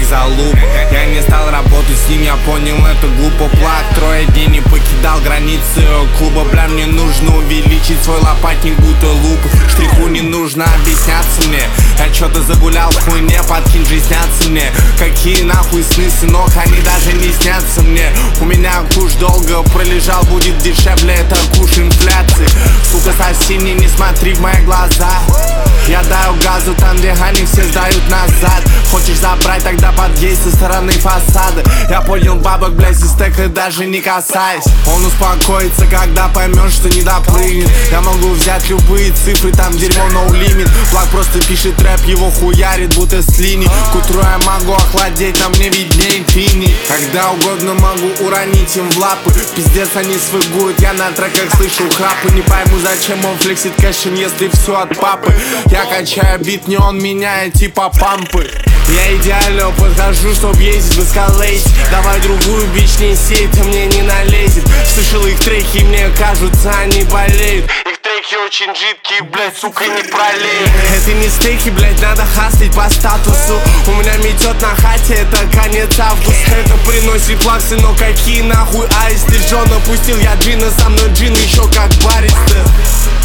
залуп. Я не стал работать с ним, я понял, это глупо. Плак, 3 дней не покидал границы клуба. Бля, мне нужно увеличить свой лопатник, будто луп. Штриху не нужно объясняться мне. Я чё-то загулял в хуйне, подкинь же снятся мне. Какие нахуй сны, сынок, они даже не снятся мне. У меня куш долго пролежал, будет дешевле, это куш инфляции. Сука, совсем не смотри в мои глаза. Я даю газу там, где они все сдают назад. Хочешь забрать, тогда подъедь со стороны фасада. Я понял бабок, блядь, из стека даже не касаясь. Он успокоится, когда поймешь, что не допрыгнет. Я могу взять любые цифры, там дерьмо no limit. Плак просто пишет рэп, его хуярит, будто с линий. К утру я могу охладеть, а мне виднее инфини. Когда угодно могу уронить им в лапы. Пиздец, они свыгуют, я на треках слышу храпы. Не пойму, зачем он флексит кэшем, если все от папы. Я качаю бит, не он меняет типа пампы. Я идеально подхожу, чтоб ездить в эскалейте. Давай другую бич неси, это мне не налезет. Слышал их треки, мне кажутся, они болеют. Их треки очень жидкие, блять, сука, не пролеют. Это не стейки, блять, надо хаслить по статусу. У меня метет на хате, это конец августа. Это приносит плаксы, но какие нахуй аисты. Джон опустил, я джина, со мной джин еще как бариста.